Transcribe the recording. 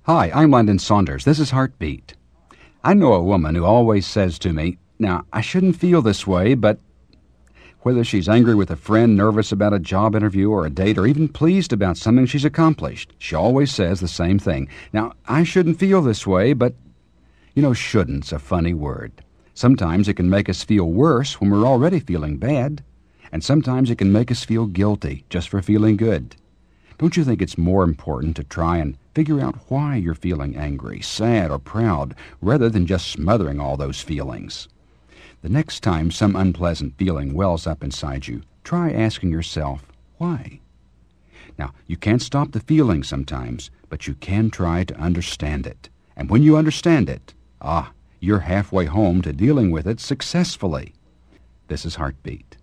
Hi, I'm London Saunders. This is Heartbeat. I know a woman who always says to me, "Now, I shouldn't feel this way, but..." Whether she's angry with a friend, nervous about a job interview or a date, or even pleased about something she's accomplished, she always says the same thing. "Now, I shouldn't feel this way, but..." You know, shouldn't's a funny word. Sometimes it can make us feel worse when we're already feeling bad, and sometimes it can make us feel guilty just for feeling good. Don't you think it's more important to try and figure out why you're feeling angry, sad, or proud, rather than just smothering all those feelings? The next time some unpleasant feeling wells up inside you, try asking yourself, why? Now, you can't stop the feeling sometimes, but you can try to understand it. And when you understand it, you're halfway home to dealing with it successfully. This is Heartbeat.